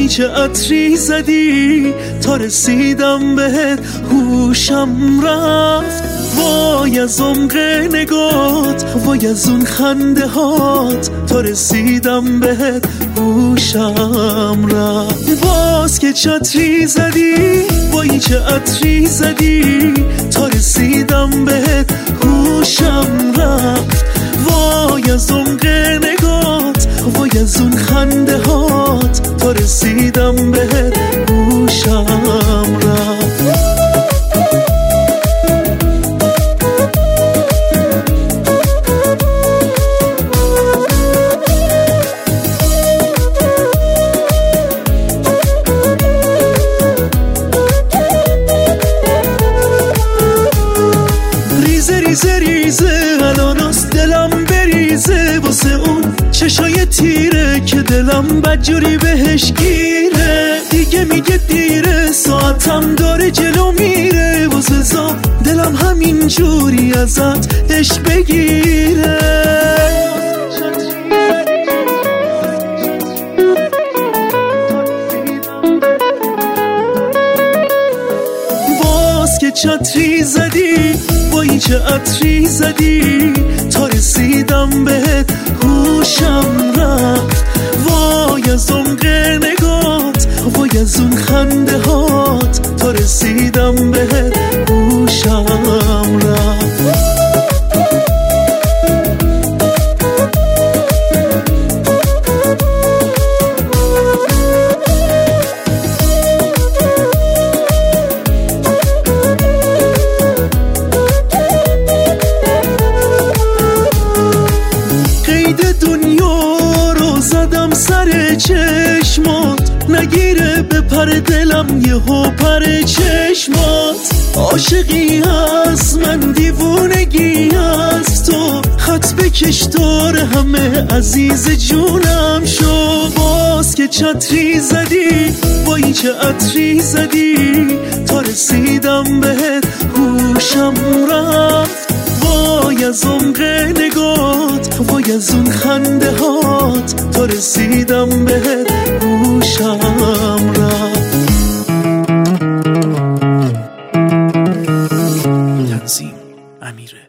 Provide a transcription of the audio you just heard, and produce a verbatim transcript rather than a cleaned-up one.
وای چه عطری زدی تا رسیدم بهت هوشم رفت. وای از عمق نگات، وای از اون خنده هات تا رسیدم بهت هوشم رفت. باز که چه عطری زدی، وای چه عطری زدی تا رسیدم بهت هوشم رفت. وای از عمق نگات، وای از اون خنده هات تا رسیدم بهت هوشم رفت. ریزه ریزه الاناست دلم بریزه واسه اون چشای تیره که دلم بدجوری بهش گیره. دیگه میگه دیره ساعتم داره جلو میره، واسه زا دلم همین جوری ازت عشق بگیره. باز که چه عطری زدی، وای چه عطری زدی تا رسیدم بهت هوشم رفت. وای از عمق نگات، وای از اون خنده هات تا رسیدم بهت هوشم رفت. دنیا رو زدم سر چشمات، نگیره به پر دلم یهو پر چشمات. عاشقی هست من دیوونگی هست تو، خط بکش دار همه عزیز جونم شو. باز که چه عطری زدی، وای چه عطری زدی تا رسیدم بهت هوشم رفت. وای از عمق نگات، وای از اون خنده هات تا رسیدم بهت هوشم رفت. تنظیم امیره.